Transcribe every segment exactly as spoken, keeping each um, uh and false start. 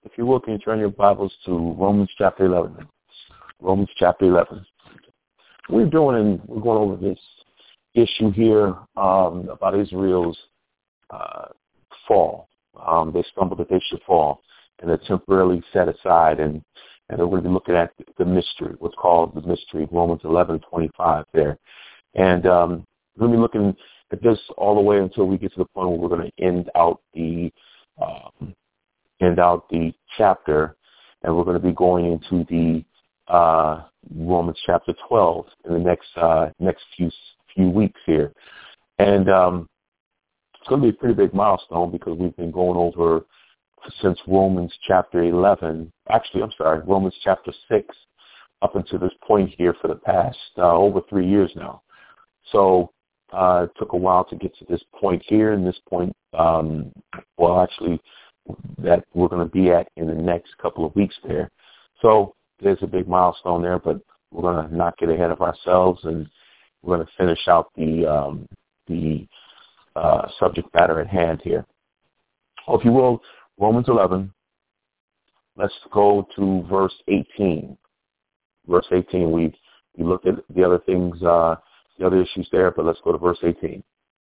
If you will, can you turn your Bibles to Romans chapter eleven? Romans chapter eleven. We're doing, and we're going over this issue here um, about Israel's uh, fall. Um, they stumbled that they should fall, and they're temporarily set aside, and, and we're going to be looking at the mystery, what's called the mystery, Romans eleven twenty-five there. And um, we're going to be looking at this all the way until we get to the point where we're going to end out the um, end out the chapter, and we're going to be going into the uh, Romans chapter twelve in the next uh, next few few weeks here. And um, it's going to be a pretty big milestone because we've been going over since Romans chapter eleven, actually, I'm sorry, Romans chapter six, up until this point here for the past uh, over three years now. So uh, it took a while to get to this point here, and this point, um, well, actually, that we're going to be at in the next couple of weeks there. So there's a big milestone there, but we're going to not get ahead of ourselves, and we're going to finish out the um, the uh, subject matter at hand here. If you will, Romans eleven, let's go to verse eighteen. Verse eighteen, we we looked at the other things, uh, the other issues there, but let's go to verse eighteen.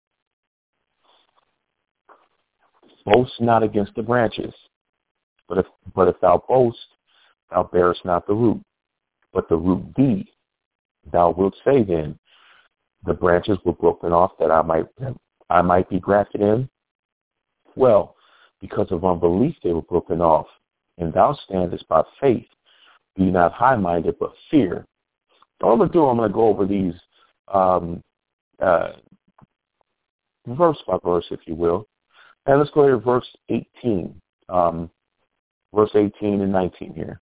Boast not against the branches, but if but if thou boast, thou bearest not the root, but the root thee. Thou wilt say then, the branches were broken off that I might I might be grafted in. Well, because of unbelief they were broken off, and thou standest by faith. Be not high-minded, but fear. All I'm going to do, I'm going to go over these um, uh, verse by verse, if you will. And let's go to verse eighteen, um, verse eighteen and nineteen here.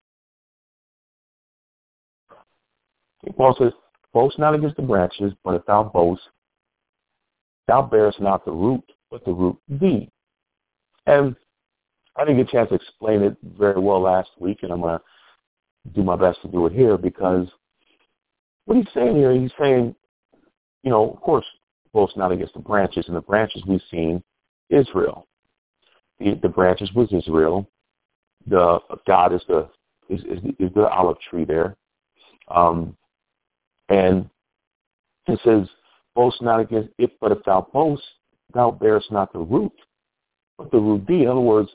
Paul says, boast not against the branches, but if thou boast, thou bearest not the root, but the root thee. And I didn't get a chance to explain it very well last week, and I'm going to do my best to do it here, because what he's saying here, he's saying, you know, of course, boast not against the branches, and the branches we've seen Israel. The, the branches was Israel. The God is the is, is, is the olive tree there. Um, and it says, boast not against it, but if thou boast, thou bearest not the root, but the root thee. In other words,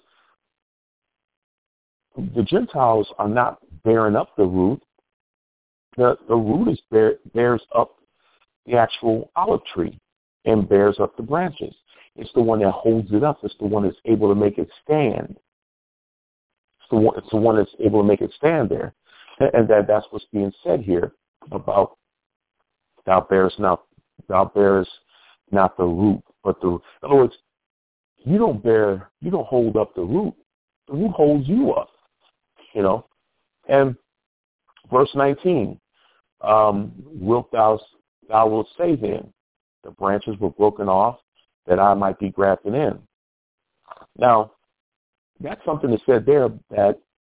the Gentiles are not bearing up the root. The, the root is bear, bears up the actual olive tree and bears up the branches. It's the one that holds it up. It's the one that's able to make it stand. It's the one, it's the one that's able to make it stand there. And, and that, that's what's being said here about thou bearest not, thou bearest not the root, but the, in other words, you don't bear, you don't hold up the root. The root holds you up, you know. And verse nineteen, um, wilt thou, thou wilt say then, the branches were broken off that I might be grafted in. Now, that's something that's said there that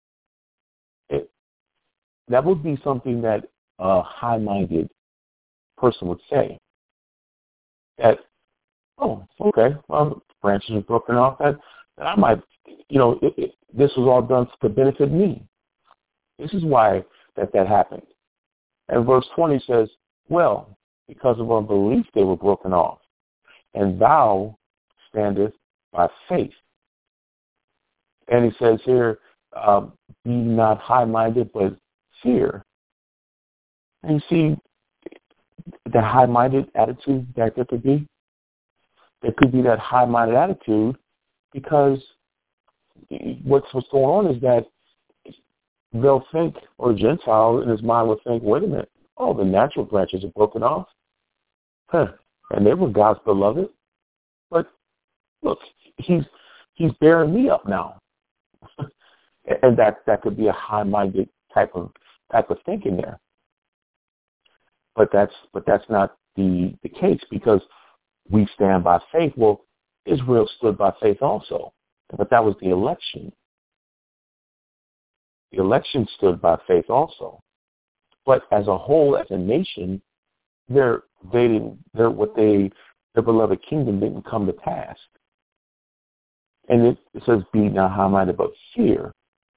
it, that would be something that a high-minded person would say. That, oh, okay, well, branches are broken off, that, that I might, you know, it, it, this was all done to benefit me. This is why that, that happened. And verse twenty says, well, because of unbelief they were broken off, and thou standest by faith. And he says here, uh, be not high-minded, but fear. And you see the high-minded attitude that there could be? There could be that high-minded attitude because what's, what's going on is that they'll think, or a Gentile in his mind will think, wait a minute, oh, the natural branches are broken off. Huh. And they were God's beloved. But look, he's he's bearing me up now. And that, that could be a high-minded type of type of thinking there. But that's but that's not the, the case, because we stand by faith. Well, Israel stood by faith also, but that was the election. The election stood by faith also. But as a whole, as a nation, they're, they didn't, they're what they, their beloved kingdom didn't come to pass. And it, it says, be not high-minded, but fear.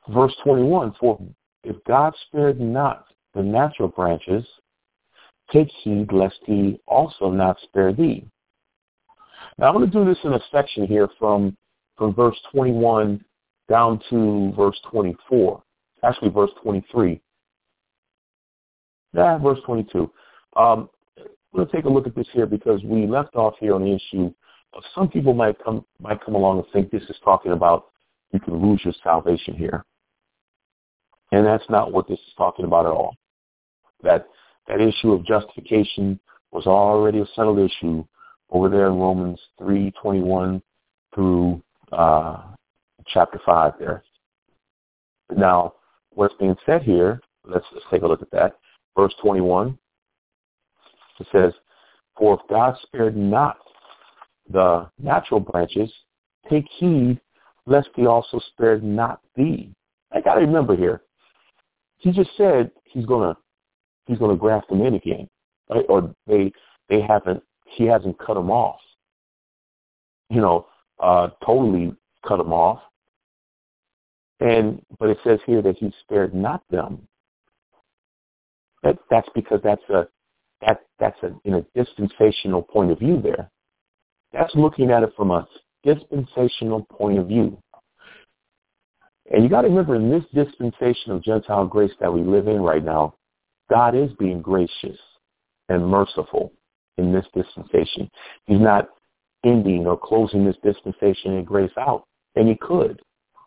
Verse twenty-one, for if God spared not the natural branches, take heed lest he also not spare thee. Now I'm going to do this in a section here from, from verse twenty-one down to verse twenty-four. Actually, verse twenty-three. Yeah, verse twenty-two. Um, I'm going to take a look at this here because we left off here on the issue of some people might come might come along and think this is talking about you can lose your salvation here. And that's not what this is talking about at all. That that issue of justification was already a settled issue over there in Romans three twenty-one through uh, chapter five there. Now, what's being said here, let's, let's take a look at that. Verse twenty-one, it says, for if God spared not the natural branches, take heed lest he also spared not thee. I got to remember here, he just said he's going to he's going to graft them in again, right? Or they they haven't, he hasn't cut them off, you know, uh, totally cut them off. And but it says here that he spared not them. That that's because that's a that that's a, in a dispensational point of view there. That's looking at it from a dispensational point of view. And you got to remember, in this dispensation of Gentile grace that we live in right now, God is being gracious and merciful in this dispensation. He's not ending or closing this dispensation and grace out, and he could.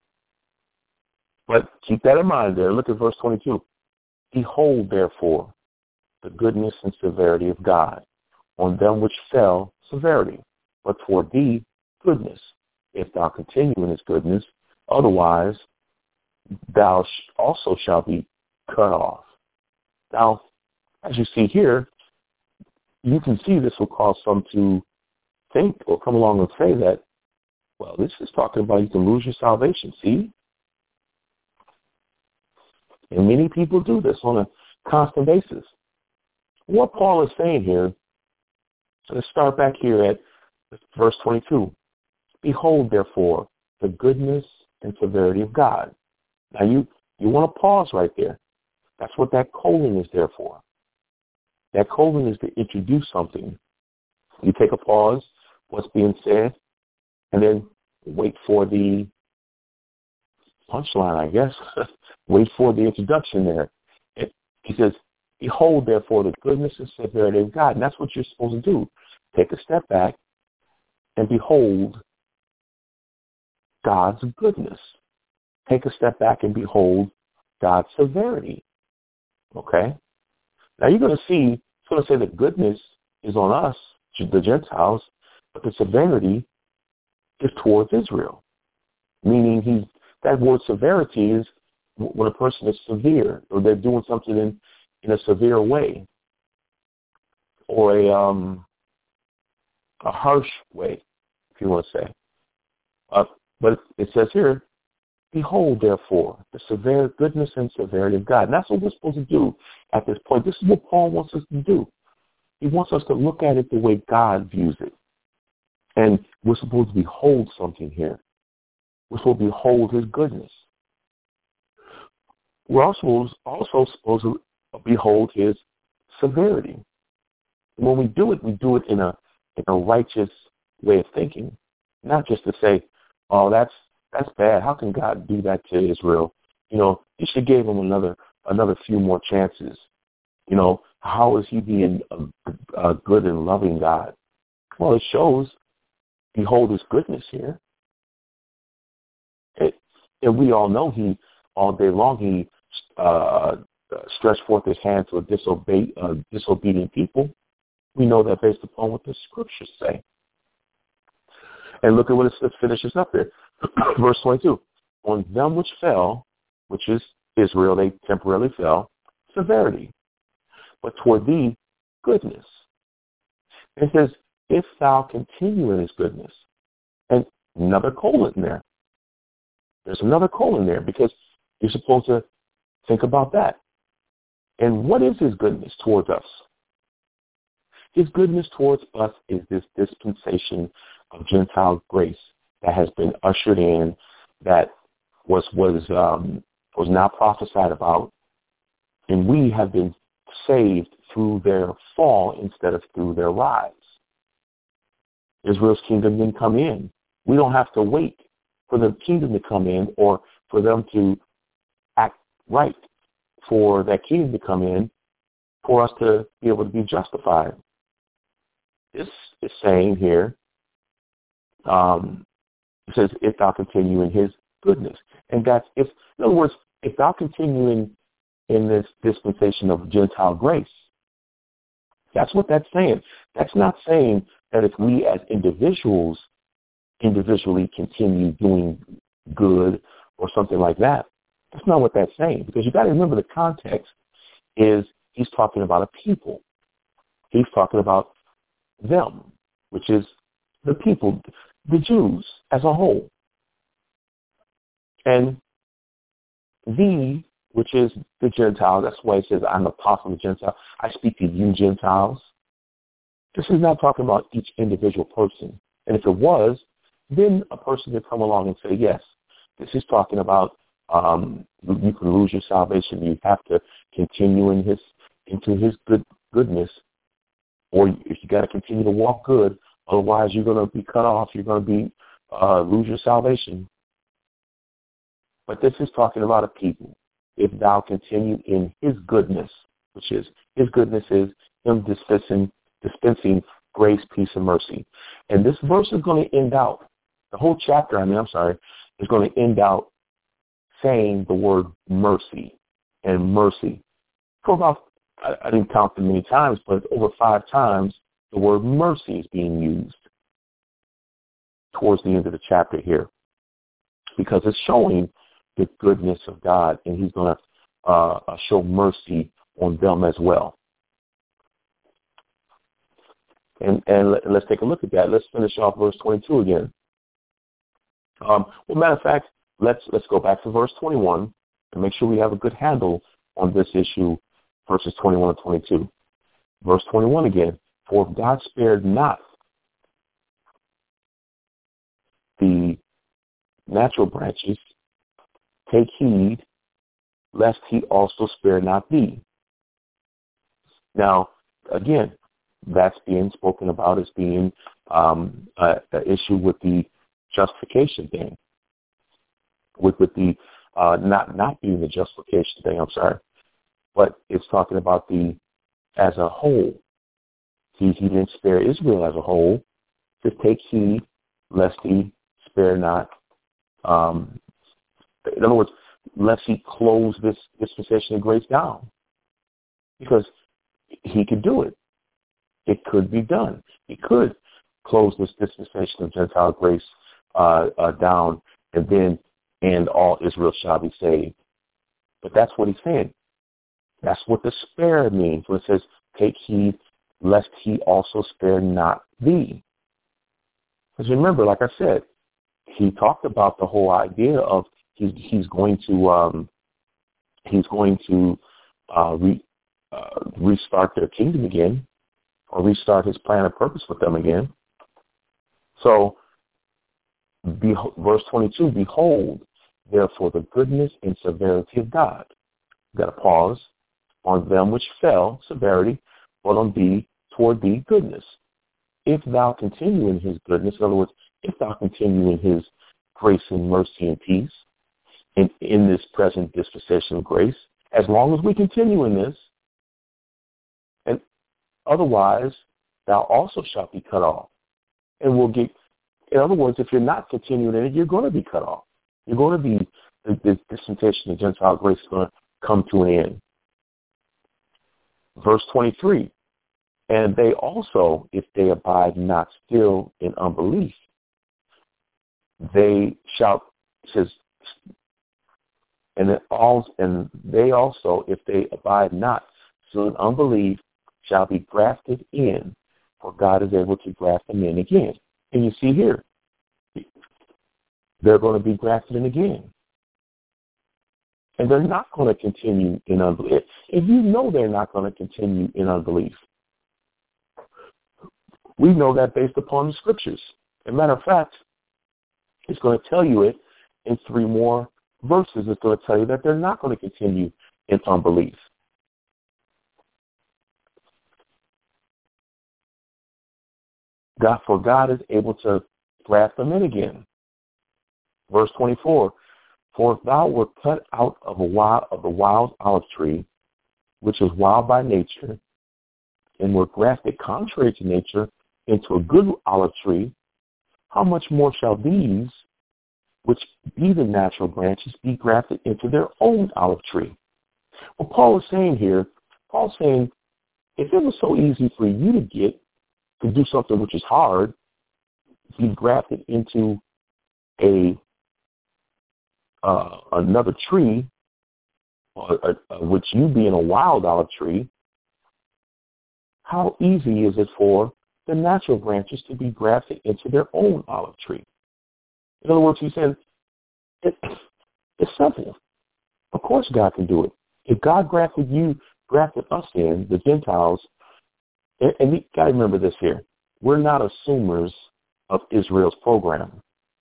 But keep that in mind there. Look at verse twenty-two. Behold, therefore, the goodness and severity of God. On them which fell, severity, but toward thee, goodness, if thou continue in his goodness. Otherwise, thou also shalt be cut off. Now, as you see here, you can see this will cause some to think or come along and say that, well, this is talking about you can lose your salvation. See? And many people do this on a constant basis. What Paul is saying here, so let's start back here at verse twenty-two. Behold, therefore, the goodness and severity of God. Now, you, you want to pause right there. That's what that colon is there for. That colon is to introduce something. You take a pause, what's being said, and then wait for the punchline, I guess. Wait for the introduction there. It, he says, behold, therefore, the goodness and severity of God. And that's what you're supposed to do. Take a step back and behold God's goodness. Take a step back and behold God's severity. Okay? Now you're going to see, it's going to say the goodness is on us, the Gentiles, but the severity is towards Israel. Meaning he, that word severity is when a person is severe, or they're doing something in, in a severe way, or a um, a harsh way, if you want to say. Uh, but it says here, behold, therefore, the severe goodness and severity of God. And that's what we're supposed to do at this point. This is what Paul wants us to do. He wants us to look at it the way God views it. And we're supposed to behold something here. We're supposed to behold his goodness. We're also, also supposed to behold his severity. And when we do it, we do it in a in a righteous way of thinking, not just to say, oh, that's that's bad. How can God do that to Israel? You know, he should give him another another few more chances. You know, how is he being a, a good and loving God? Well, it shows, behold his goodness here. It, and we all know he, all day long, he uh, stretched forth his hand to a disobey, uh, disobedient people. We know that based upon what the scriptures say. And look at what it finishes up there. Verse twenty-two. On them which fell, which is Israel, they temporarily fell, severity. But toward thee, goodness. It says, if thou continue in his goodness. And another colon there. There's another colon there because you're supposed to think about that. And what is his goodness towards us? His goodness towards us is this dispensation of Gentile grace that has been ushered in, that was was um, was not prophesied about, and we have been saved through their fall instead of through their rise. Israel's kingdom didn't come in. We don't have to wait for the kingdom to come in or for them to act right for that kingdom to come in for us to be able to be justified. This is saying here, um, it says, if thou continue in his goodness. And that's, if, in other words, if thou continue in, in this dispensation of Gentile grace, that's what that's saying. That's not saying that if we as individuals individually continue doing good or something like that. That's not what that's saying, because you got to remember the context is he's talking about a people. He's talking about them, which is the people, the Jews as a whole. And the, which is the Gentiles, that's why he says, I'm the apostle of the Gentiles. I speak to you Gentiles. This is not talking about each individual person. And if it was, then a person could come along and say, yes, this is talking about um, you can lose your salvation. You have to continue in his into his good goodness, or if you got to continue to walk good, otherwise you're going to be cut off. You're going to be uh, lose your salvation. But this is talking about a people. If thou continue in his goodness, which is his goodness is him dispensing dispensing grace, peace, and mercy. And this verse is going to end out, the whole chapter, I mean, I'm sorry, is going to end out saying the word mercy and mercy. For about, I, I didn't count them many times, but over five times, the word mercy is being used towards the end of the chapter here, because it's showing the goodness of God, and he's going to uh, show mercy on them as well. And, and let, let's take a look at that. Let's finish off verse twenty-two again. Um, well, matter of fact, let's let's go back to verse twenty-one and make sure we have a good handle on this issue, verses twenty-one and twenty-two. Verse twenty-one again. For if God spared not the natural branches, take heed lest he also spare not thee. Now, again, that's being spoken about as being um, an issue with the justification thing, with with the uh, not not being the justification thing. I'm sorry, but it's talking about the as a whole. He he didn't spare Israel as a whole. To take heed lest he spare not. Um, in other words, lest he close this dispensation of grace down, because he could do it. It could be done. He could close this dispensation of Gentile grace uh, uh, down, and then and all Israel shall be saved. But that's what he's saying. That's what the spare means when it says, take heed lest he also spare not thee. Because remember, like I said, he talked about the whole idea of he's, he's going to um, he's going to uh, re, uh, restart their kingdom again, or restart his plan and purpose with them again. So, be, verse twenty-two, behold, therefore, the goodness and severity of God. You've got to pause on them which fell, severity, but on thee, toward thee, goodness. If thou continue in his goodness, in other words, if thou continue in his grace and mercy and peace, and in this present dispensation of grace, as long as we continue in this, and otherwise, thou also shalt be cut off. And we'll get, in other words, if you're not continuing in it, you're going to be cut off. You're going to be, the, the dispensation of Gentile grace is going to come to an end. Verse twenty-three, and they also, if they abide not still in unbelief, they shall, it says, and, it all, and they also, if they abide not still in unbelief, shall be grafted in, for God is able to graft them in again. And you see here, they're going to be grafted in again. And they're not going to continue in unbelief. If you know they're not going to continue in unbelief, we know that based upon the scriptures. As a matter of fact, it's going to tell you it in three more verses is going to tell you that they're not going to continue in unbelief. God, for God is able to graft them in again. Verse twenty-four, for if thou wert cut out of a wild of the wild olive tree, which is wild by nature, and were grafted contrary to nature into a good olive tree, how much more shall these, which be the natural branches, be grafted into their own olive tree? What Paul is saying here, Paul's saying, if it was so easy for you to get, to do something which is hard, be grafted into a uh, another tree, or, or, or which you being a wild olive tree, how easy is it for the natural branches to be grafted into their own olive tree? In other words, he said, it, it's simple. Of course God can do it. If God grafted you, grafted us in, the Gentiles, and, and you got to remember this here, we're not assumers of Israel's program.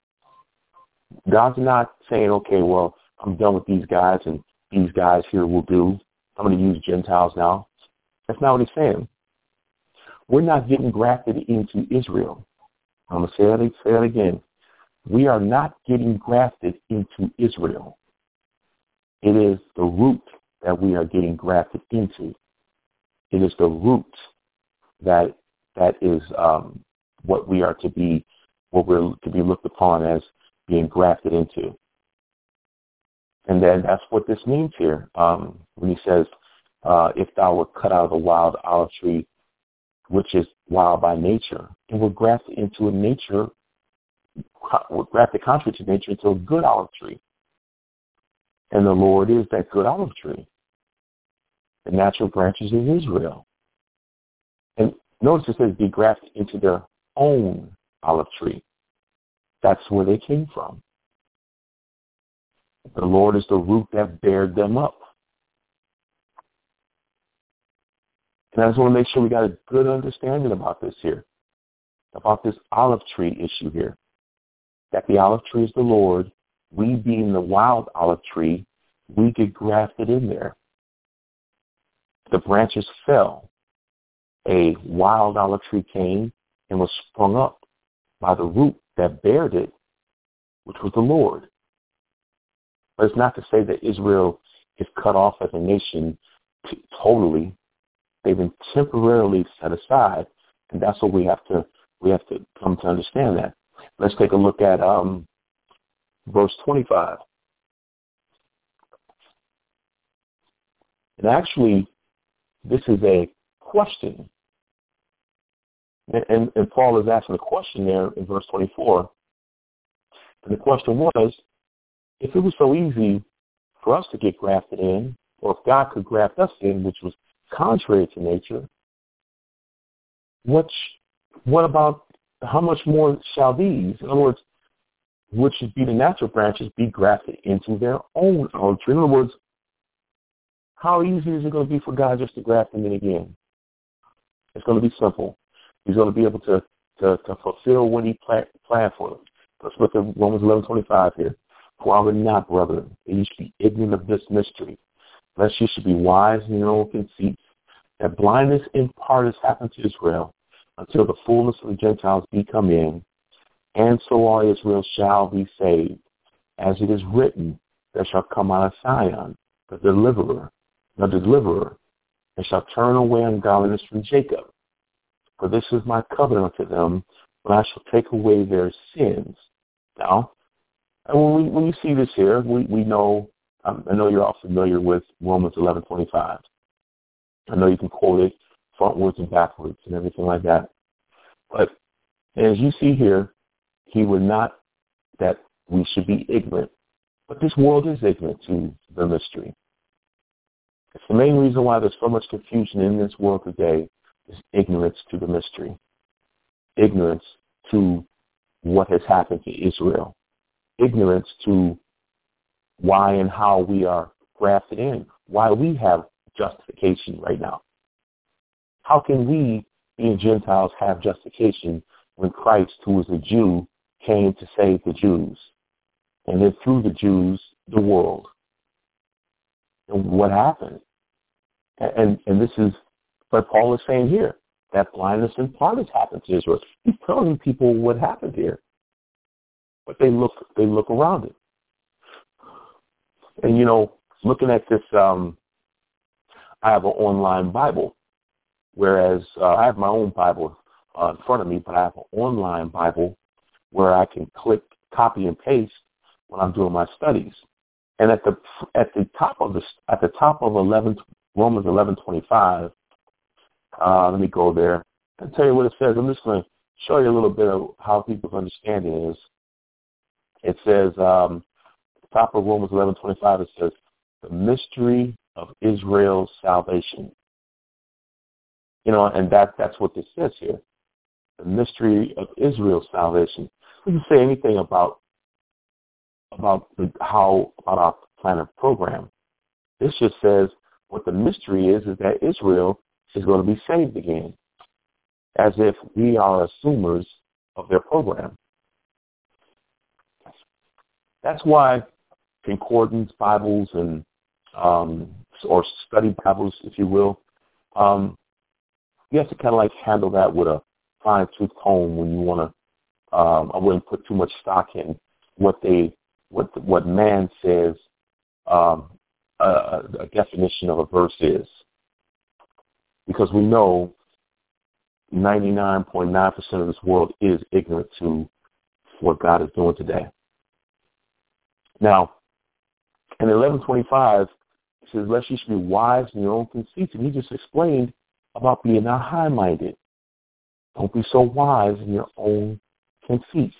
God's not saying, okay, well, I'm done with these guys and these guys here will do. I'm going to use Gentiles now. That's not what he's saying. We're not getting grafted into Israel. I'm going to say that, say that again. We are not getting grafted into Israel. It is the root that we are getting grafted into. It is the root that that is um, what we are to be, what we're to be looked upon as being grafted into. And then that's what this means here um, when he says, uh, if thou were cut out of the wild olive tree, which is wild by nature, and were grafted into a nature, were grafted contrary to nature into a good olive tree. And the Lord is that good olive tree. The natural branches of Israel. And notice it says be grafted into their own olive tree. That's where they came from. The Lord is the root that bared them up. And I just want to make sure we got a good understanding about this here, about this olive tree issue here. That the olive tree is the Lord. We being the wild olive tree, we get grafted in there. The branches fell. A wild olive tree came and was sprung up by the root that bared it, which was the Lord. But it's not to say that Israel is cut off as a nation t- totally. They've been temporarily set aside, and that's what we have to we have to come to understand that. Let's take a look at um, verse twenty-five. And actually, this is a question. And, and, and Paul is asking a question there in verse twenty-four. And the question was, if it was so easy for us to get grafted in, or if God could graft us in, which was contrary to nature, what, what about how much more shall these, in other words, which should be the natural branches, be grafted into their own olive tree? In other words, how easy is it going to be for God just to graft them in again? It's going to be simple. He's going to be able to, to, to fulfill what he planned for them. Let's look at Romans eleven twenty-five here. For I would not, brethren, that you should be ignorant of this mystery, lest you should be wise in your own conceits, that blindness in part has happened to Israel, until the fullness of the Gentiles be come in, and so all Israel shall be saved. As it is written, there shall come out of Zion the deliverer, the deliverer, and shall turn away ungodliness from Jacob. For this is my covenant unto them, when I shall take away their sins. Now, and when we when you see this here, we, we know, um, I know you're all familiar with Romans eleven twenty-five. I know you can quote it frontwards and backwards and everything like that. But as you see here, he would not that we should be ignorant. But this world is ignorant to the mystery. It's the main reason why there's so much confusion in this world today is ignorance to the mystery. Ignorance to what has happened to Israel. Ignorance to why and how we are grafted in, why we have justification right now. How can we, being Gentiles, have justification when Christ, who was a Jew, came to save the Jews? And then through the Jews, the world. And what happened? And, and this is what Paul is saying here, that blindness in part has happened to Israel. He's telling people what happened here. But they look they look around it. And, you know, looking at this, um, I have an online Bible, whereas uh, I have my own Bible uh, in front of me, but I have an online Bible where I can click, copy, and paste when I'm doing my studies. And at the at the top of the at the top of eleven Romans eleven twenty five, uh, let me go there and tell you what it says. I'm just going to show you a little bit of how people's understanding is. It says, um, top of Romans eleven twenty five. It says, the mystery of Israel's salvation. You know, and that that's what this says here. The mystery of Israel's salvation. It doesn't say anything about about the, how about our planet program. This just says what the mystery is is that Israel is going to be saved again, as if we are assumers of their program. That's why concordance Bibles and um, or study Bibles, if you will, um, you have to kind of like handle that with a fine-tooth comb when you want to. Um, I wouldn't put too much stock in what they what what man says um, a, a definition of a verse is, because we know ninety-nine point nine percent of this world is ignorant to what God is doing today. Now, in eleven twenty-five, it says, lest you should be wise in your own conceits. And he just explained about being not high-minded. Don't be so wise in your own conceits.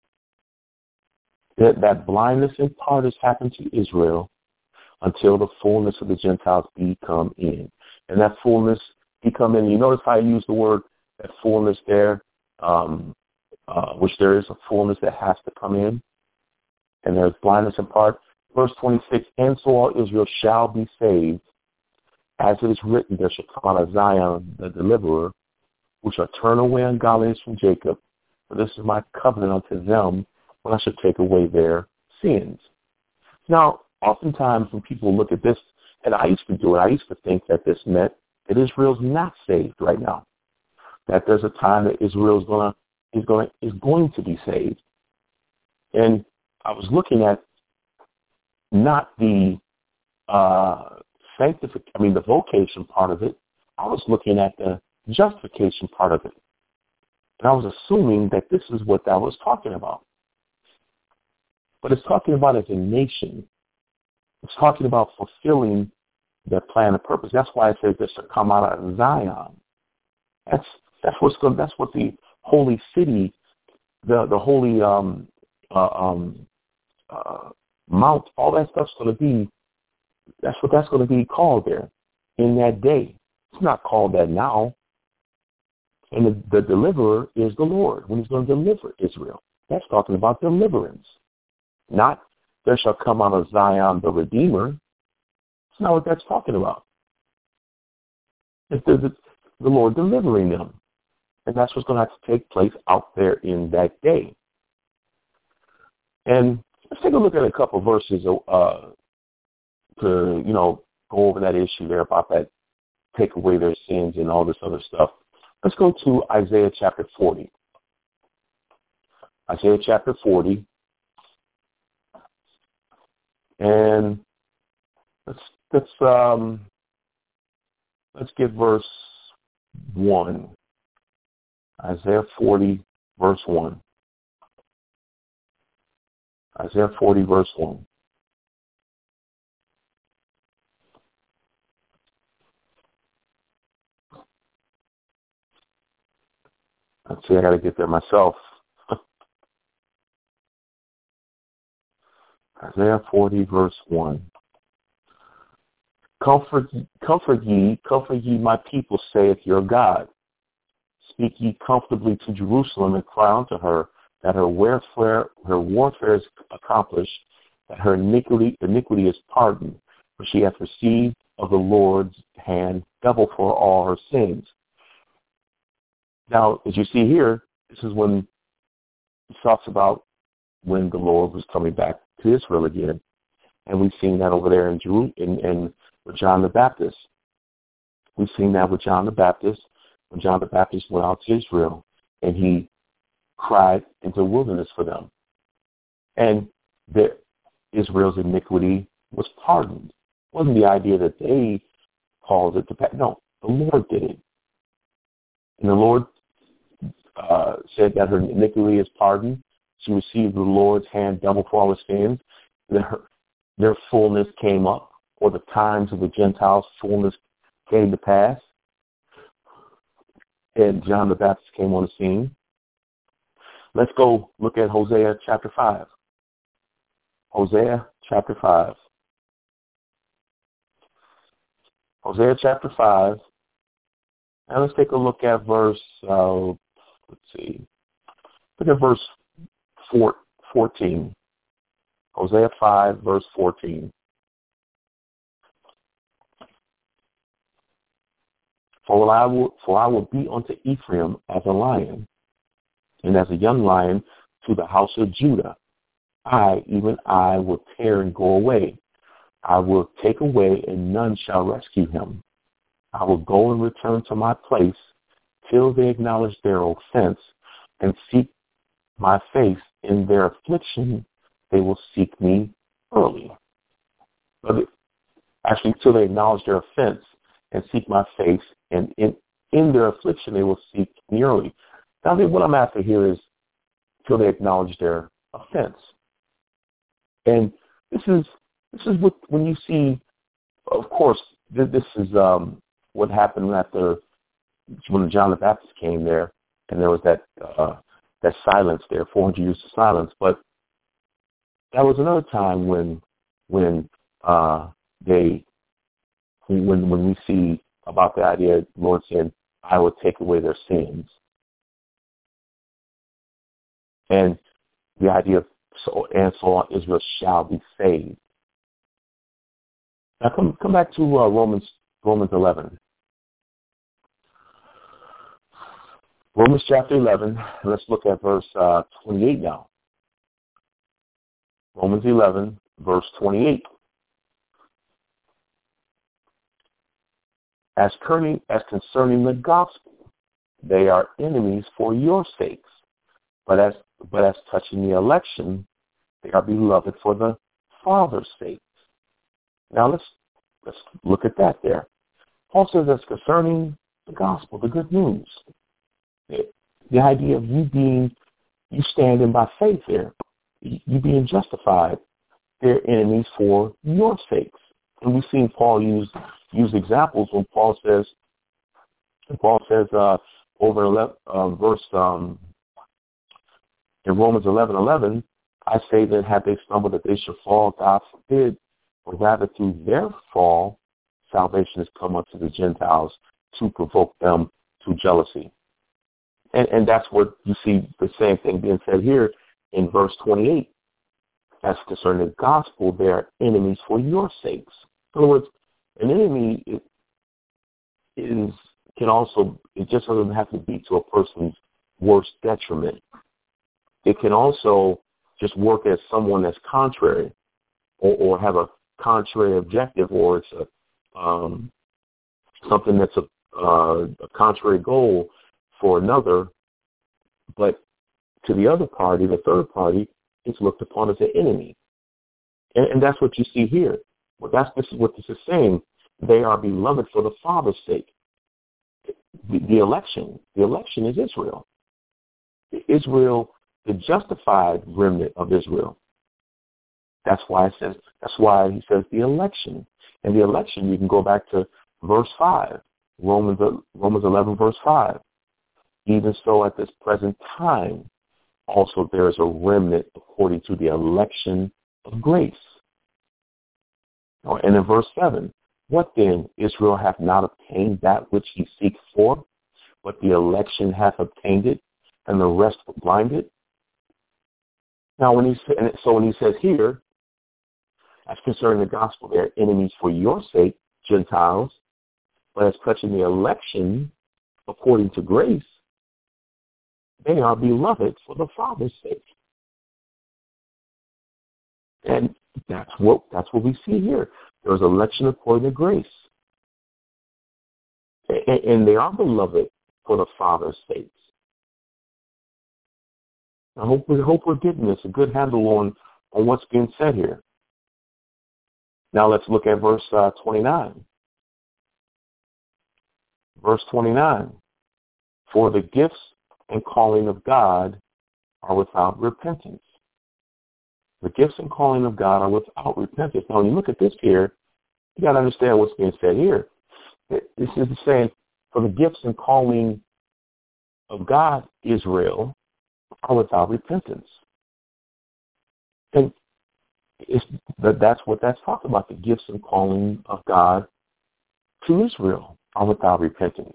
That, that blindness in part has happened to Israel until the fullness of the Gentiles be come in. And that fullness be come in. You notice how I use the word, that fullness there, um, uh, which there is a fullness that has to come in. And there's blindness in part. Verse twenty-six, and so all Israel shall be saved, as it is written, there shall come out of Zion the deliverer, who shall turn away ungodliness from Jacob, for this is my covenant unto them, when I shall take away their sins. Now, oftentimes when people look at this, and I used to do it, I used to think that this meant that Israel's not saved right now. That there's a time that Israel is gonna is going is going to be saved. And I was looking at not the uh, sanctification, I mean the vocation part of it. I was looking at the justification part of it. And I was assuming that this is what that was talking about. But it's talking about as a nation. It's talking about fulfilling their plan and purpose. That's why it says this to come out of Zion. That's that's what's going. That's what the holy city, the the holy um, uh, um, uh, mount, all that stuff's going to be. That's what that's going to be called there in that day. It's not called that now. And the, the deliverer is the Lord when he's going to deliver Israel. That's talking about deliverance. Not there shall come out of Zion the Redeemer. That's not what that's talking about. It's the, the, the Lord delivering them. And that's what's going to have to take place out there in that day. And let's take a look at a couple of verses uh, to, you know, go over that issue there about that take away their sins and all this other stuff. Let's go to Isaiah chapter forty. Isaiah chapter forty. And let's let's um let's get verse one. Isaiah forty, verse one. Isaiah forty, verse one. Let's see, I got to get there myself. Isaiah forty, verse one. Comfort, comfort ye, comfort ye my people, saith your God. Speak ye comfortably to Jerusalem and cry unto her that her warfare, her warfare is accomplished, that her iniquity, iniquity is pardoned, for she hath received of the Lord's hand double for all her sins. Now, as you see here, this is when he talks about when the Lord was coming back to Israel again. And we've seen that over there in Jerusalem, in, in with John the Baptist. We've seen that with John the Baptist, when John the Baptist went out to Israel, and he cried into the wilderness for them. And the, Israel's iniquity was pardoned. It wasn't the idea that they called it to pass. No, the Lord did it. And the Lord uh, said that her iniquity is pardoned. She received the Lord's hand double for all her sins. Their, their fullness came up, or the times of the Gentiles' fullness came to pass. And John the Baptist came on the scene. Let's go look at Hosea chapter five. Hosea chapter five. Hosea chapter five. And let's take a look at verse, uh, let's see, look at verse four, fourteen. Hosea five, verse fourteen. For I will, for I will be unto Ephraim as a lion, and as a young lion to the house of Judah. I, even I, will tear and go away. I will take away, and none shall rescue him. I will go and return to my place till they acknowledge their offense and seek my face. In their affliction, they will seek me early. But actually, till they acknowledge their offense and seek my face, and in, in their affliction, they will seek me early. Now, what I'm after here is till they acknowledge their offense. And this is this is what, when you see, of course, this is um, what happened after when John the Baptist came there, and there was that uh, that silence there, four hundred years of silence. But that was another time when when uh, they when when we see about the idea, the Lord said, "I will take away their sins," and the idea of so and so on, Israel shall be saved. Now come come back to uh, Romans Romans eleven. Romans chapter eleven. Let's look at verse uh, twenty-eight now. Romans eleven, verse twenty-eight. As concerning, as concerning the gospel, they are enemies for your sakes, but as but as touching the election, they are beloved for the Father's sake. Now let's let's look at that there. Paul says as concerning the gospel, the good news, the idea of you being, you standing by faith there, you being justified, they're enemies for your sakes. And we've seen Paul use use examples when Paul says, when Paul says uh, over eleven, uh, verse um, in Romans eleven eleven, I say that had they stumbled that they should fall, God forbid, but rather through their fall, salvation has come unto the Gentiles to provoke them to jealousy. And, and that's what you see the same thing being said here in verse twenty-eight. As concerning the gospel, they are enemies for your sakes. In other words, an enemy is, is can also, it just doesn't have to be to a person's worst detriment. It can also just work as someone that's contrary, or, or have a contrary objective, or it's a um, something that's a, uh, a contrary goal for another, but to the other party, the third party, it's looked upon as an enemy. And, and that's what you see here. Well, that's this is what this is saying. They are beloved for the Father's sake. The, the election, the election is Israel. Israel, the justified remnant of Israel. That's why it says. That's why he says the election. And the election, you can go back to verse five, Romans Romans eleven, verse five. Even so, at this present time, also there is a remnant according to the election of grace. And in verse seven, what then? Israel hath not obtained that which he seeks for, but the election hath obtained it, and the rest were blinded. Now, when he so when he says here, as concerning the gospel, they are enemies for your sake, Gentiles, but as touching the election according to grace, they are beloved for the Father's sake. And That's what that's what we see here. There's election according to grace. And, and they are beloved for the Father's sakes. I hope we hope we're getting this a good handle on, on what's being said here. Now let's look at verse uh, twenty-nine. Verse twenty-nine. For the gifts and calling of God are without repentance. The gifts and calling of God are without repentance. Now, when you look at this here, you got to understand what's being said here. This is saying, for the gifts and calling of God, Israel, are without repentance. And it's, that's what that's talking about. The gifts and calling of God to Israel are without repentance.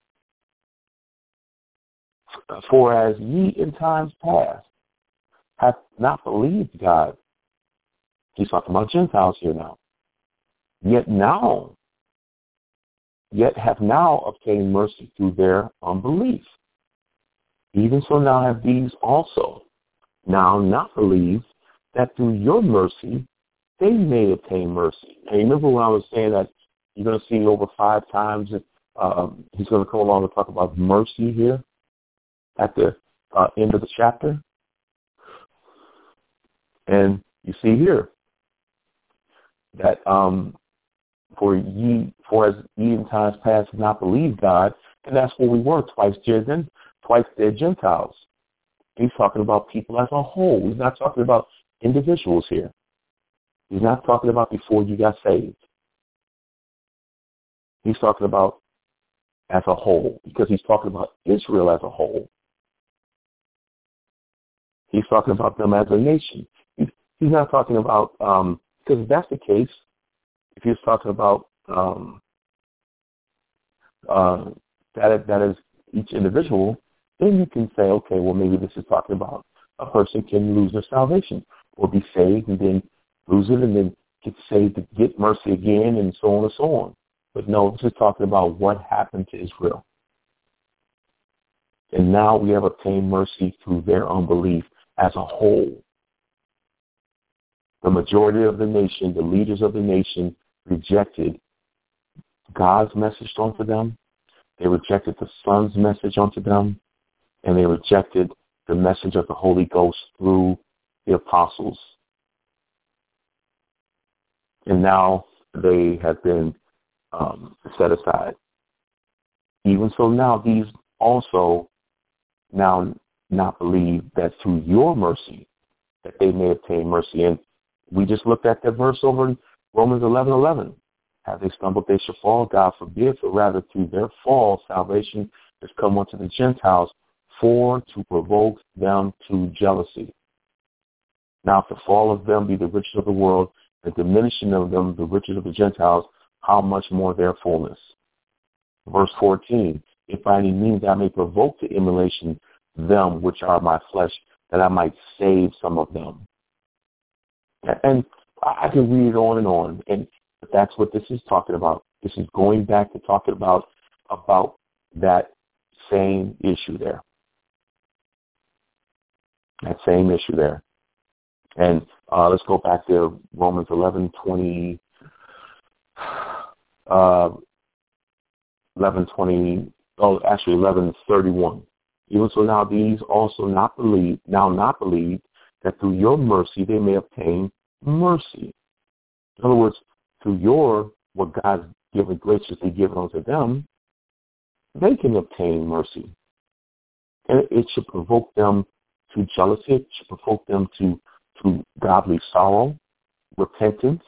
For as ye in times past hath not believed God. He's talking about Gentiles here now. Yet now, yet have now obtained mercy through their unbelief. Even so now have these also now not believed, that through your mercy they may obtain mercy. And remember when I was saying that you're going to see over five times, uh, he's going to come along and talk about mercy here at the uh, end of the chapter? And you see here that um, for ye, for as ye in times past have not believed God, and that's where we were, twice dead, twice dead Gentiles. He's talking about people as a whole. He's not talking about individuals here. He's not talking about before you got saved. He's talking about as a whole, because he's talking about Israel as a whole. He's talking about them as a nation. He's, he's not talking about, um, because if that's the case, if he's talking about um, uh, that, that is each individual, then you can say, okay, well, maybe this is talking about a person can lose their salvation or be saved and then lose it and then get saved to get mercy again and so on and so on. But no, this is talking about what happened to Israel. And now we have obtained mercy through their unbelief as a whole. The majority of the nation, the leaders of the nation, rejected God's message onto them. They rejected the Son's message onto them. And they rejected the message of the Holy Ghost through the apostles. And now they have been um, set aside. Even so now these also now not believe that through your mercy that they may obtain mercy. And we just looked at that verse over in Romans eleven eleven. Have they stumbled, they shall fall. God forbid, but rather through their fall salvation has come unto the Gentiles, for to provoke them to jealousy. Now if the fall of them be the riches of the world, the diminishing of them the riches of the Gentiles, how much more their fullness? Verse fourteen, if by any means I may provoke to emulation them which are my flesh, that I might save some of them. And I can read it on and on, and that's what this is talking about. This is going back to talking about, about that same issue there. That same issue there. And uh, let's go back to Romans eleven twenty, uh, eleven twenty, oh, actually eleven thirty-one. Even so now these also not believe, now not believe, that through your mercy they may obtain mercy. In other words, through your, what God's given, graciously given unto them, they can obtain mercy. And it should provoke them to jealousy. It should provoke them to, to godly sorrow, repentance.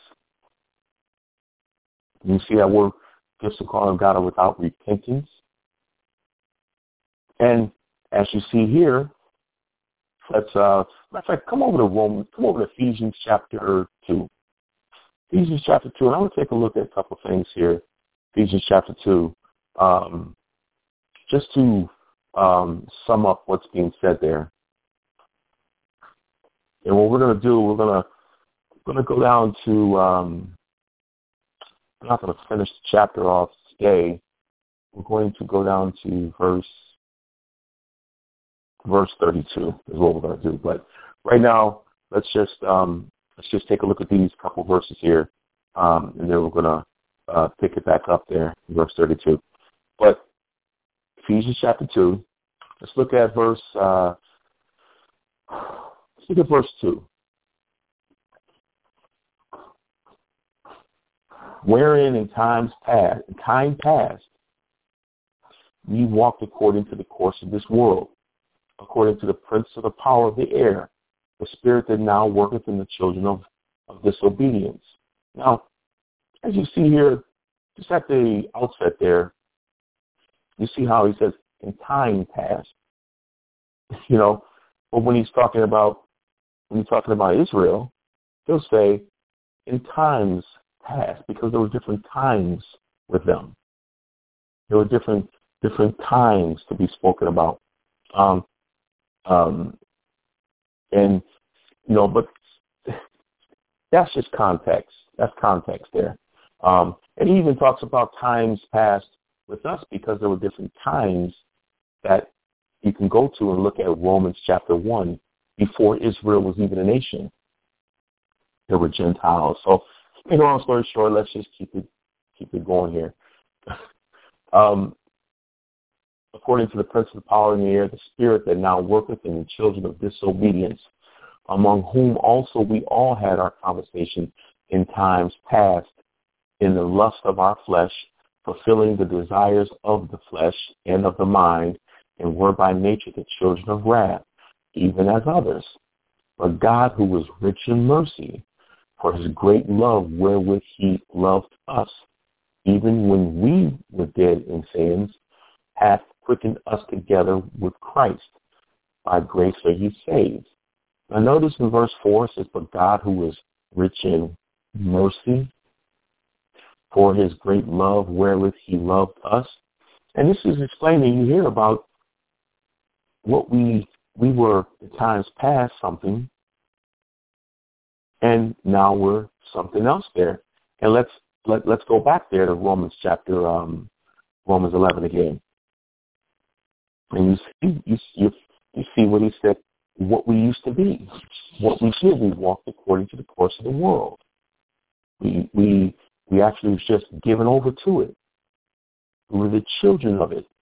You see that word, gifts and calling of God are without repentance. And as you see here, let's, uh, matter of fact, come over to Romans, come over to Ephesians chapter two. Ephesians chapter two, and I'm going to take a look at a couple of things here. Ephesians chapter two, um, just to um, sum up what's being said there. And what we're going to do, we're going to going to go down to, um, I'm not going to finish the chapter off today. We're going to go down to verse verse thirty-two is what we're going to do. But right now, let's just um, let's just take a look at these couple verses here, um, and then we're going to uh, pick it back up there, verse thirty-two. But Ephesians chapter two, let's look at verse. Uh, let's look at verse two. Wherein in times past, in time past, ye walked according to the course of this world, according to the prince of the power of the air, the spirit that now worketh in the children of, of disobedience. Now, as you see here, just at the outset there, you see how he says, in time past. You know, but when he's talking about, when he's talking about Israel, he'll say, in times past, because there were different times with them. There were different different times to be spoken about. Um, um, and, you know, but that's just context. That's context there. Um, and he even talks about times past with us because there were different times that you can go to and look at Romans chapter one before Israel was even a nation. There were Gentiles. So, you know, long story short, let's just keep it keep it going here. um, according to the prince of the power in the air, the spirit that now worketh in the children of disobedience, among whom also we all had our conversation in times past, in the lust of our flesh, fulfilling the desires of the flesh and of the mind, and were by nature the children of wrath, even as others. But God, who was rich in mercy, for his great love wherewith he loved us, even when we were dead in sins, hath quickened us together with Christ. By grace are ye saved. Now notice in verse four it says, but God, who is rich in mercy, for his great love wherewith he loved us. And this is explaining, you hear about what we we were in times past something, and now we're something else there. And let's let, let's go back there to Romans chapter um, Romans eleven again. And you see you, you you see what he said, what we used to be, what we did. We walked according to the course of the world. We we we actually was just given over to it. We were the children of it.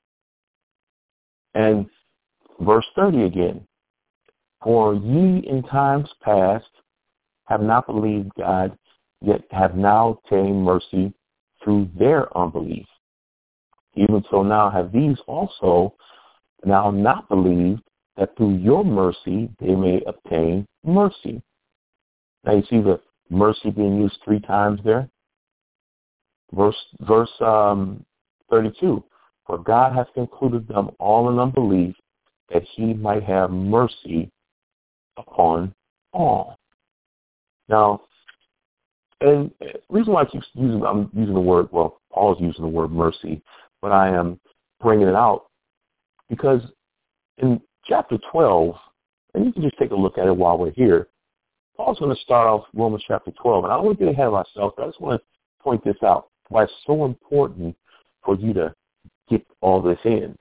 And verse thirty again, for ye in times past have not believed God, yet have now obtained mercy through their unbelief. Even so now have these also now not believed, that through your mercy they may obtain mercy. Now you see the mercy being used three times there. Verse verse um, thirty-two, for God hath concluded them all in unbelief, that he might have mercy upon all. Now, and the reason why I keep using, I'm using the word, well, Paul's using the word mercy, but I am bringing it out because in chapter twelve, and you can just take a look at it while we're here, Paul's going to start off Romans chapter twelve, and I don't want to get ahead of ourselves, but I just want to point this out, why it's so important for you to get all this in.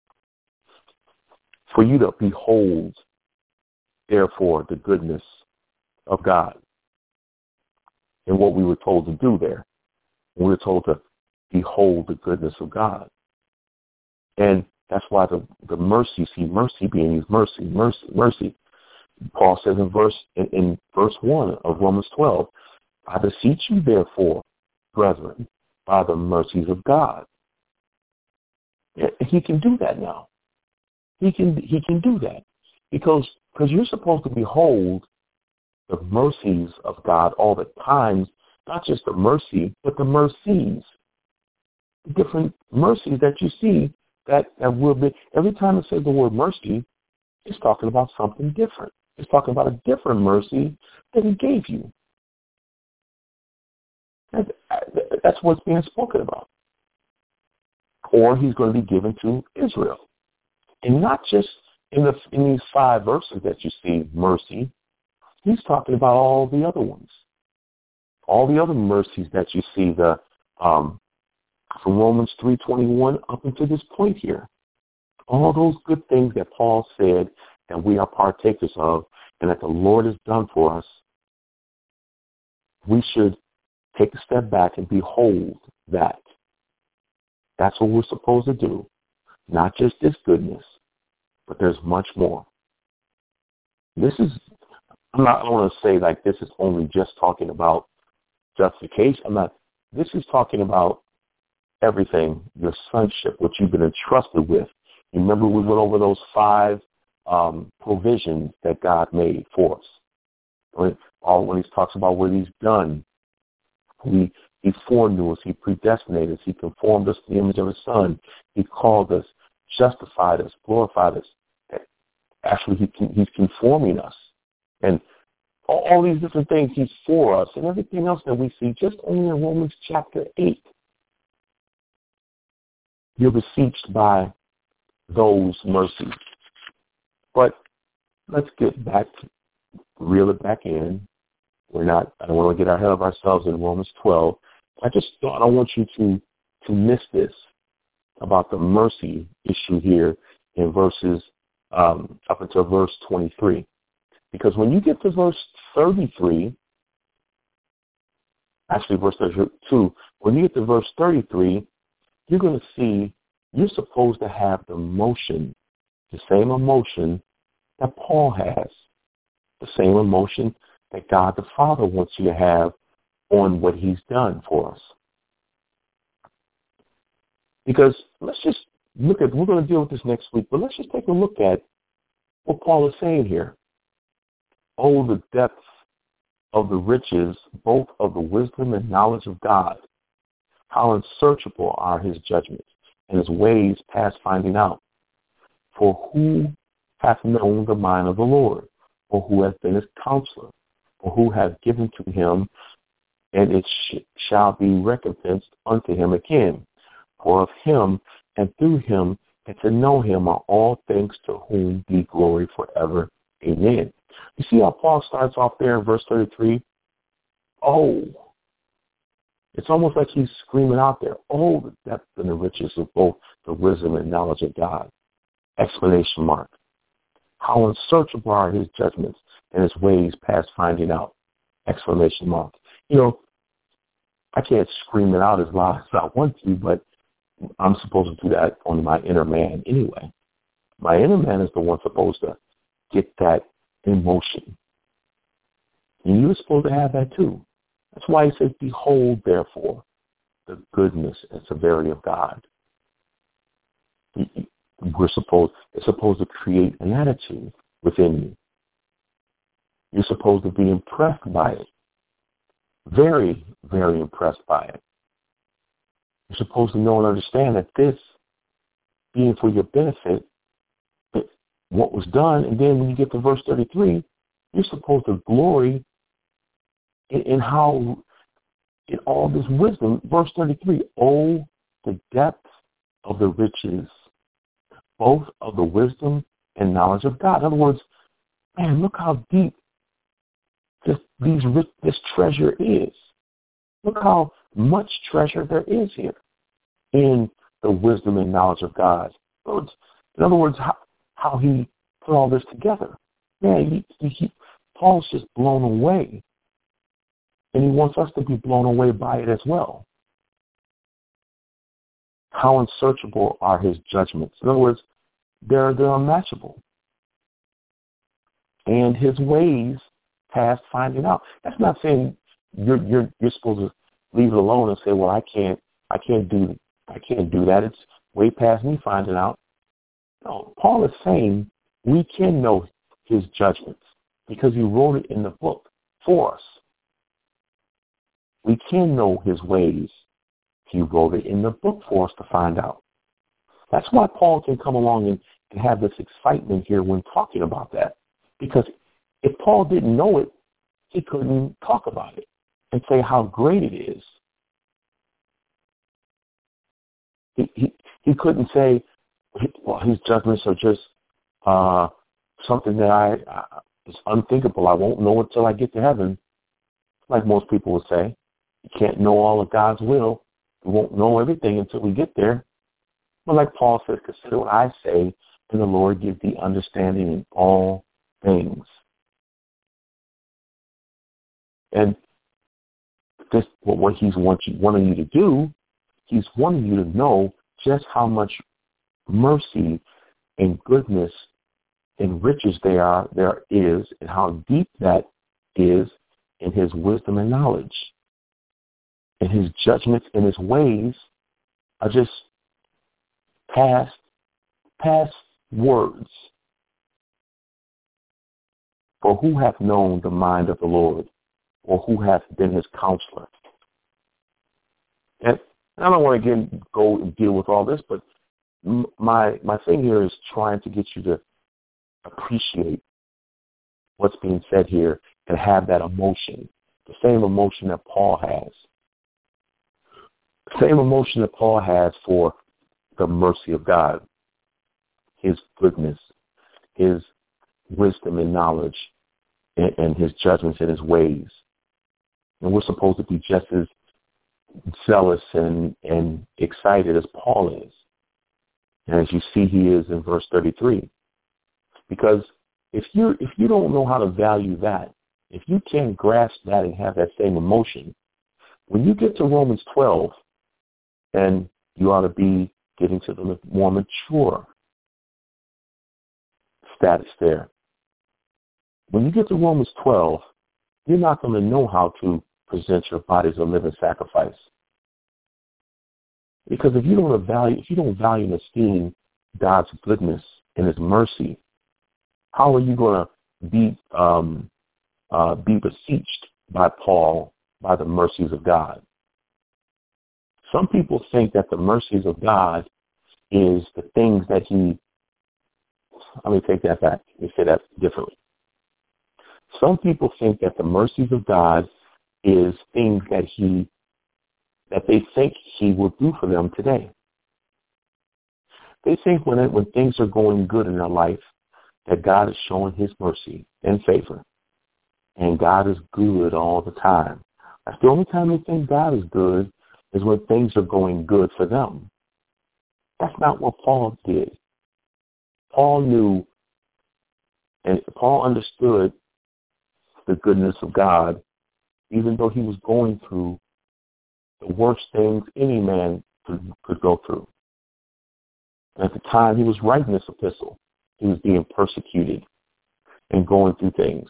For you to behold, therefore, the goodness of God. And what we were told to do there. We were told to behold the goodness of God. And that's why the, the mercy, see, mercy being used, mercy, mercy, mercy. Paul says in verse in, in verse one of Romans twelve, I beseech you, therefore, brethren, by the mercies of God. And he can do that now. He can he can do that because because you're supposed to behold the mercies of God all the time, not just the mercy, but the mercies, the different mercies that you see that, that will be. Every time it says the word mercy, it's talking about something different. It's talking about a different mercy that he gave you. That, that's what's being spoken about. Or he's going to be given to Israel. And not just in, the, in these five verses that you see, mercy. He's talking about all the other ones. All the other mercies that you see, the um, from Romans three twenty-one up until this point here. All those good things that Paul said that we are partakers of and that the Lord has done for us, we should take a step back and behold that. That's what we're supposed to do. Not just this goodness, but there's much more. This is, I'm not, I don't want to say like this is only just talking about justification. I'm not, this is talking about everything, your sonship, what you've been entrusted with. You remember we went over those five um, provisions that God made for us. When, all, when he talks about what he's done, he, he foreknew us, he predestinated us, he conformed us to the image of his son, he called us, justified us, glorified us. Actually, he, he's conforming us. And all, all these different things, he's for us, and everything else that we see just only in Romans chapter eight. You're beseeched by those mercies. But let's get back, reel it back in. We're not, I don't want to get ahead of ourselves in Romans twelve. I just don't, I don't want you to, to miss this about the mercy issue here in verses um, up until verse twenty-three. Because when you get to verse thirty-three, actually verse thirty-two, when you get to verse thirty-three, you're going to see you're supposed to have the emotion, the same emotion that Paul has, the same emotion that God the Father wants you to have on what he's done for us. Because let's just look at, we're going to deal with this next week, but let's just take a look at what Paul is saying here. Oh, the depth of the riches, both of the wisdom and knowledge of God. How unsearchable are his judgments, and his ways past finding out. For who hath known the mind of the Lord, or who hath been his counselor, or who hath given to him, and it sh- shall be recompensed unto him again. For of him, and through him, and to know him are all things, to whom be glory forever. Amen. You see how Paul starts off there in verse thirty-three? Oh, it's almost like he's screaming out there, oh, the depth and the riches of both the wisdom and knowledge of God. Exclamation mark. How unsearchable are his judgments and his ways past finding out. Exclamation mark. You know, I can't scream it out as loud as I want to, but I'm supposed to do that on my inner man anyway. My inner man is the one supposed to get that emotion. And you're supposed to have that too. That's why he says, behold, therefore, the goodness and severity of God. We're supposed, it's supposed to create an attitude within you. You're supposed to be impressed by it. Very, very impressed by it. You're supposed to know and understand that this being for your benefit, what was done, and then when you get to verse thirty-three, you're supposed to glory in, in how, in all this wisdom. Verse thirty-three, oh, the depth of the riches, both of the wisdom and knowledge of God. In other words, man, look how deep this, these, this treasure is. Look how much treasure there is here in the wisdom and knowledge of God. In other words, in other words how, how he put all this together. Man, he, he, Paul's just blown away. And he wants us to be blown away by it as well. How unsearchable are his judgments. In other words, they're, they're unmatchable. And his ways past finding out. That's not saying you're you're you're supposed to leave it alone and say, well, I can't I can't do I can't do that. It's way past me finding out. No, Paul is saying we can know his judgments because he wrote it in the book for us. We can know his ways. He wrote it in the book for us to find out. That's why Paul can come along and, and have this excitement here when talking about that. Because if Paul didn't know it, he couldn't talk about it and say how great it is. He, he, he couldn't say, well, his judgments are just uh, something that I, I it's unthinkable. I won't know until I get to heaven, like most people would say. You can't know all of God's will. We won't know everything until we get there. But like Paul says, consider what I say, and the Lord give thee understanding in all things. And this, what, what he's want you, wanting you to do, he's wanting you to know just how much mercy and goodness and riches there are, there is, and how deep that is in his wisdom and knowledge. And his judgments and his ways are just past, past words. For who hath known the mind of the Lord, or who hath been his counselor? And I don't want to again go and deal with all this, but my my thing here is trying to get you to appreciate what's being said here and have that emotion, the same emotion that Paul has. The same emotion that Paul has for the mercy of God, his goodness, his wisdom and knowledge, and, and his judgments and his ways. And we're supposed to be just as zealous and, and excited as Paul is. And as you see, he is in verse thirty-three. Because if you if you don't know how to value that, if you can't grasp that and have that same emotion, when you get to Romans twelve, and you ought to be getting to the more mature status there. When you get to Romans twelve, you're not going to know how to present your body as a living sacrifice. Because if you don't value, if you don't value and esteem God's goodness and his mercy, how are you going to be um, uh, be beseeched by Paul by the mercies of God? Some people think that the mercies of God is the things that he, let me take that back. Let me say that differently. Some people think that the mercies of God is things that he, that they think he will do for them today. They think when it, when things are going good in their life, that God is showing his mercy and favor. And God is good all the time. That's the only time they think God is good, is when things are going good for them. That's not what Paul did. Paul knew, and Paul understood the goodness of God, even though he was going through the worst things any man could, could go through. And at the time he was writing this epistle, he was being persecuted and going through things.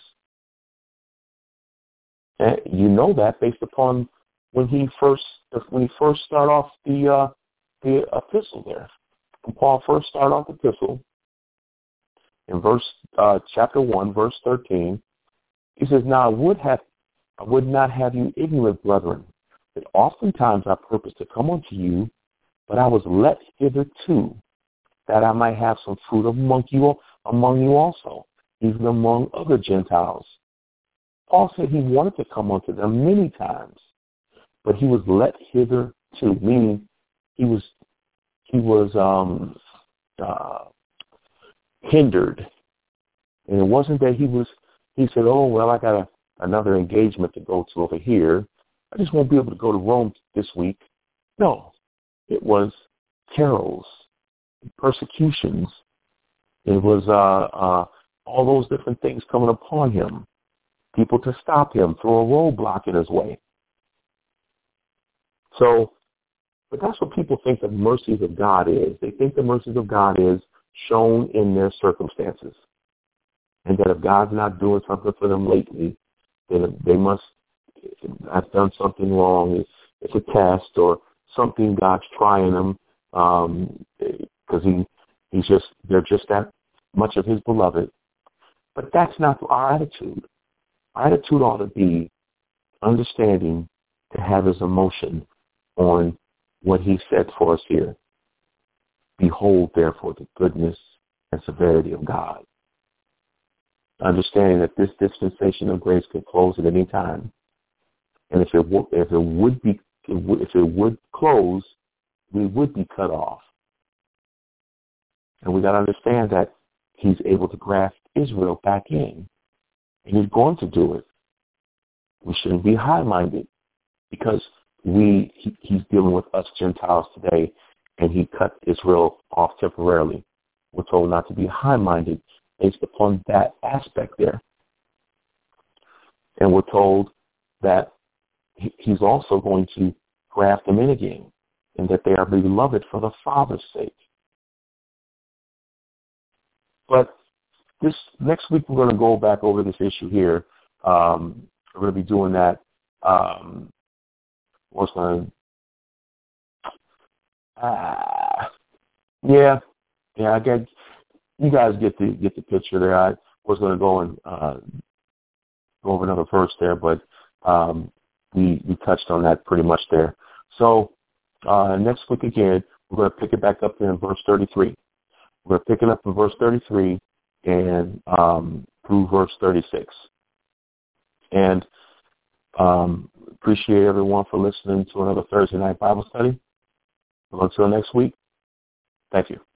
And you know that based upon when he first when he first started off the uh, the epistle there. When Paul first started off the epistle, in verse uh, chapter one, verse thirteen, he says, "Now I would have I would not have you ignorant, brethren, that oftentimes I purposed to come unto you, but I was let hitherto, that I might have some fruit among you among you also, even among other Gentiles." Paul said he wanted to come unto them many times, but he was let hitherto, meaning he was he was um, uh, hindered. And it wasn't that he was, he said, oh, well, I got a, another engagement to go to over here. I just won't be able to go to Rome this week. No, it was perils, persecutions. It was uh, uh, all those different things coming upon him. People to stop him, throw a roadblock in his way. So, but that's what people think the mercies of God is. They think the mercies of God is shown in their circumstances. And that if God's not doing something for them lately, then they must have done something wrong. It's a test or something God's trying them um, because he, he's just, they're just that much of his beloved. But that's not our attitude. Our attitude ought to be understanding to have his emotion on what he said for us here. Behold, therefore, the goodness and severity of God. Understanding that this dispensation of grace could close at any time. And if it, w- if it would be, if it would close, we would be cut off. And we got to understand that he's able to graft Israel back in. And he's going to do it. We shouldn't be high-minded because we he, he's dealing with us Gentiles today, and he cut Israel off temporarily. We're told not to be high-minded based upon that aspect there. And we're told that he's also going to graft them in again, and that they are beloved for the Father's sake. But this next week, we're going to go back over this issue here. Um, we're going to be doing that. Um, what's going uh, yeah, yeah, I get, you guys get the, get the picture there. I was going to go and uh, go over another verse there, but um, we, we touched on that pretty much there. So uh, next week again, we're going to pick it back up there in verse thirty-three. We're going to pick it up in verse thirty-three and um, through verse thirty-six. And um, appreciate everyone for listening to another Thursday night Bible study. Until next week, thank you.